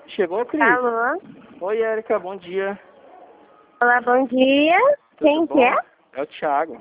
Chegou, Cris? Alô? Oi, Érica, bom dia. Olá, bom dia. Quem Tudo que bom? é? É o Thiago.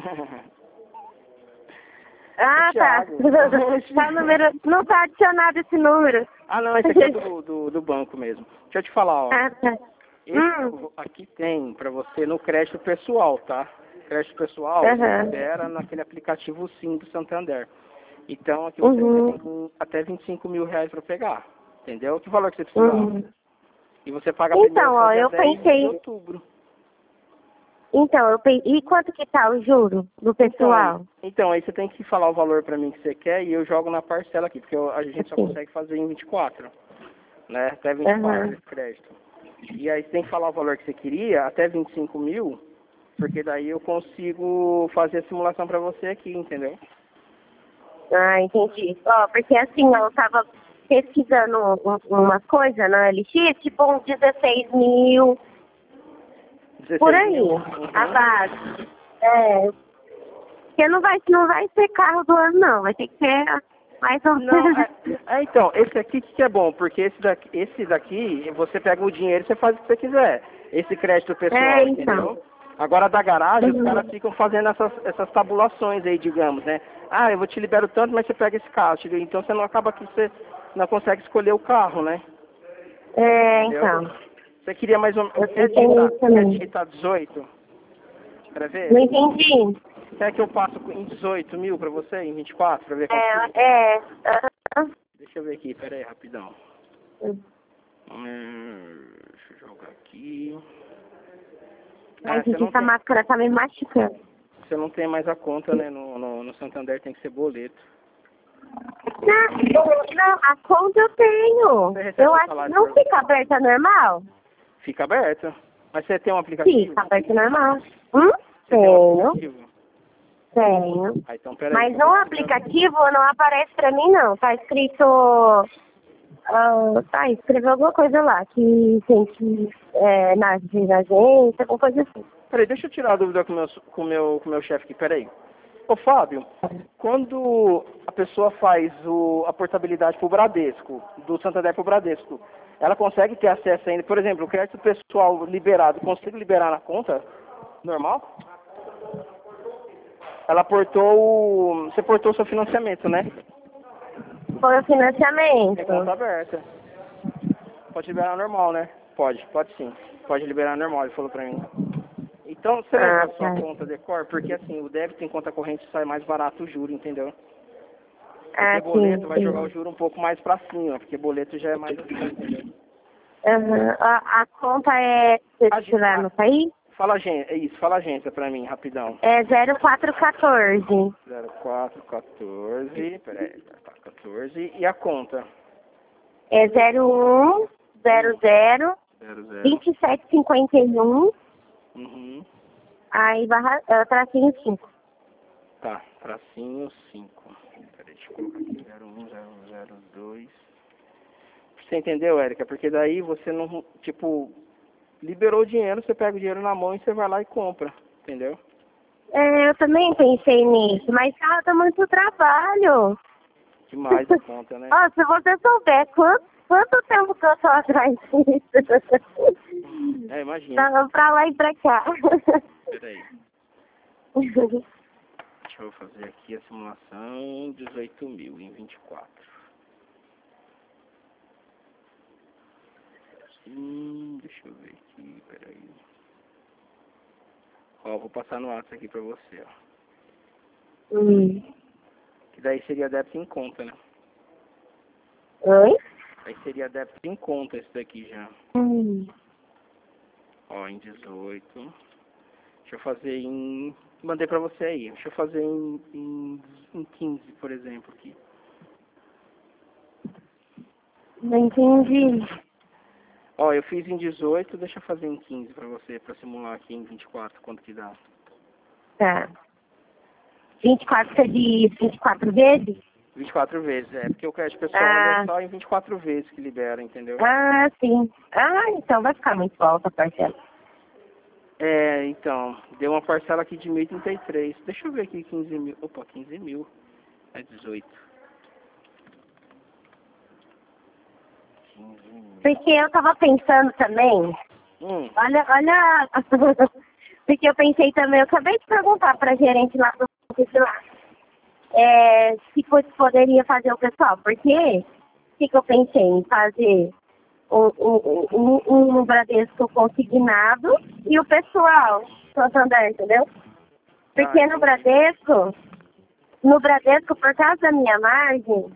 Ah, tá. Thiago. Tá o número... Não tá adicionado esse número. Ah, não, esse aqui é do banco mesmo. Deixa eu te falar, ó. Ah, tá. Esse aqui tem pra você no crédito pessoal, tá? Crédito pessoal, você Aham. libera naquele aplicativo Sim do Santander. Então, aqui você tem até 25 mil reais pra pegar. Entendeu? Que valor que você precisa? E você paga primeiro Então, só ó, dia eu 10 de pensei... outubro. Então, E quanto que tá o juro do pessoal? Então, aí você tem que falar o valor pra mim que você quer e eu jogo na parcela aqui, porque a gente só Assim. consegue fazer em 24, né? Até 24 de crédito. E aí você tem que falar o valor que você queria, até 25 mil, porque daí eu consigo fazer a simulação pra você aqui, entendeu? Ah, entendi. Ó, porque assim, eu tava pesquisando uma coisa na LX, tipo uns 16 mil, 16 por aí, mil. a base. É, porque não vai ser carro do ano, não. Vai ter que ser mais ou Não, menos. então, esse aqui que é bom, porque esse daqui, você pega o dinheiro e você faz o que você quiser. Esse crédito pessoal, Então. entendeu? Agora da garagem, os caras ficam fazendo essas tabulações aí, digamos, né? Ah, eu vou te libero tanto, mas você pega esse carro. Então você não acaba que você não consegue escolher o carro, né? Entendeu? Então. Você queria mais ou menos. Eu tenho isso Quer também. digitar 18? Pra ver? Não entendi. Quer que eu passo em 18 mil pra você, em 24, pra ver quanto fica? Aham. Deixa eu ver aqui, pera aí, rapidão. Deixa eu jogar aqui. Ai, gente, essa máscara tá me machucando. Você não tem mais a conta, né? No Santander tem que ser boleto. Não, a conta eu tenho. Você recebe Eu o acho que salário não fica aberta normal? Fica aberta. Mas você tem um aplicativo? Fica aberta normal. Você tem um Tenho. aplicativo? Tenho. Ah, então peraí. Mas no aplicativo não aparece pra mim, não. Tá escrito... escreveu alguma coisa lá, que tem que... na agência, alguma coisa assim. Peraí, deixa eu tirar a dúvida com o meu chefe aqui, peraí. Ô Fábio, quando a pessoa faz a portabilidade pro Bradesco, do Santander pro Bradesco, ela consegue ter acesso ainda, por exemplo, o crédito pessoal liberado, consigo liberar na conta? Normal? Ela você portou o seu financiamento, né? Foi o É financiamento. conta aberta. Pode liberar normal, né? Pode sim. Pode liberar normal, ele falou pra mim. Então, você lembra a sua conta de cor? Porque assim, o débito em conta corrente sai mais barato o juro, entendeu? Porque boleto vai jogar o juro um pouco mais pra cima, porque boleto já é mais assim, entendeu? A conta é... Deixa eu lá no país? Fala agência pra mim, rapidão. É 0414. 0414, peraí, tá 14, e a conta? É 0100 00. 2751. Aí tracinho 5. Tá, tracinho 5. Peraí, deixa eu colocar aqui 01002. Você entendeu, Érica? Porque daí você não, tipo, liberou o dinheiro, você pega o dinheiro na mão e você vai lá e compra, entendeu? Eu também pensei nisso, mas dá muito trabalho. Demais a conta, né? Se você souber quanto tempo que eu tô atrás disso. Imagina. Tava pra lá e pra cá. Peraí. Deixa eu fazer aqui a simulação, 18 mil em 24. Deixa eu ver aqui, peraí. Ó, vou passar no WhatsApp aqui pra você, ó. Que daí seria débito em conta, né? Oi? Aí seria débito em conta esse daqui já. Ó, em 18. Deixa eu fazer em... Mandei pra você aí. Deixa eu fazer em 15, por exemplo, aqui. Não entendi. Ó, eu fiz em 18, deixa eu fazer em 15 pra você, pra simular aqui em 24, quanto que dá. Tá. 24 você diz 24 vezes? 24 vezes, porque o crédito pessoal é só em 24 vezes que libera, entendeu? Sim. Então vai ficar muito alta a parcela. Então, deu uma parcela aqui de 1.033. Deixa eu ver aqui, 15 mil. Opa, 15 mil. É 18. 15 mil. Porque eu tava pensando também, olha, porque eu pensei também, eu acabei de perguntar pra gerente lá do banco lá, se poderia fazer o pessoal, porque o que eu pensei em fazer um Bradesco consignado e o pessoal Santander, entendeu? Porque no Bradesco, por causa da minha margem,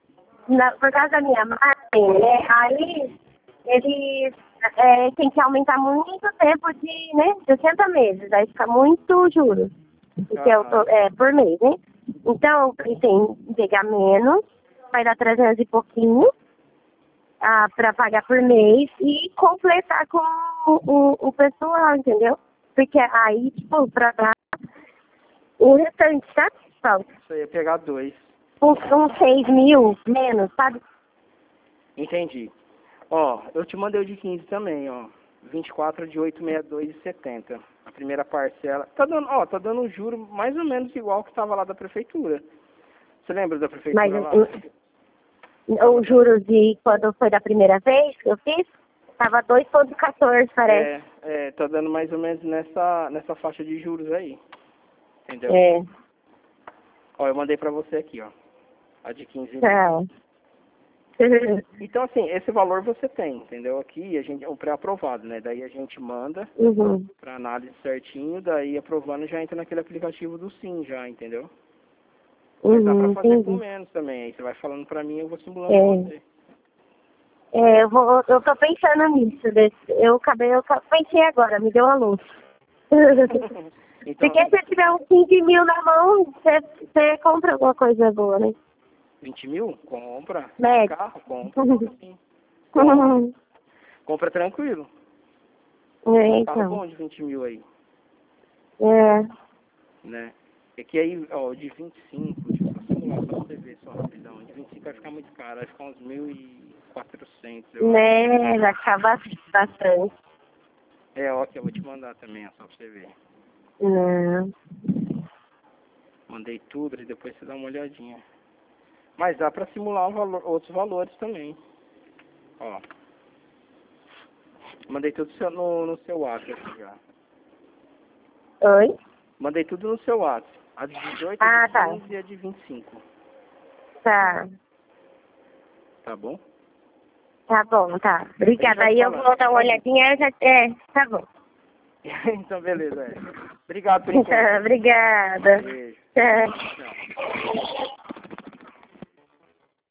né, aí eles tem que aumentar muito o tempo de, né, 60 meses, aí fica muito juros, porque por mês, né? Então, eu pensei em pegar menos, vai dar 300 e pouquinho, para pagar por mês e completar com o pessoal, entendeu? Porque aí, tipo, para dar o restante, sabe? Paulo? Você ia pegar 2. Uns 6 mil menos, sabe? Entendi. Ó, eu te mandei o de 15 também, ó. 24 de 862,70. A primeira parcela. Tá dando um juro mais ou menos igual que estava lá da prefeitura. Você lembra da prefeitura lá? Os juros de quando foi da primeira vez que eu fiz, tava 2,14, parece. Tá dando mais ou menos nessa faixa de juros aí. Entendeu? Ó, eu mandei pra você aqui, ó. A de 15. Então, assim, esse valor você tem, entendeu? Aqui o pré-aprovado, né? Daí a gente manda pra análise certinho, daí aprovando já entra naquele aplicativo do Sim já, entendeu? Mas dá pra fazer com menos também. Aí você vai falando pra mim, eu vou simulando pra você. Eu tô pensando nisso. Eu pensei agora, me deu a luz. Então, porque se tiver uns 15 mil na mão, você compra alguma coisa boa, né? 20 mil? Compra. Médio. Carro, compra. Sim. Compra tranquilo. Então. Carro bom de 20 mil aí. Né? É que aí, ó, de 25, deixa eu só simular pra você ver só rapidão. De 25 vai ficar muito caro, vai ficar uns 1.400, eu acho. Né, vai ficar bastante. Ó, que eu vou te mandar também, ó, só pra você ver. Não. Mandei tudo e depois você dá uma olhadinha. Mas dá pra simular outros valores também. Ó. Mandei tudo no seu WhatsApp aqui já. Oi? Mandei tudo no seu WhatsApp. A de 18, a de 15 e a de 25. Tá. Tá bom? Tá bom, tá. Obrigada. Aí eu vou dar uma olhadinha. Tá bom. Então, beleza. Obrigado por enquanto. Obrigada. Beijo. Tchau.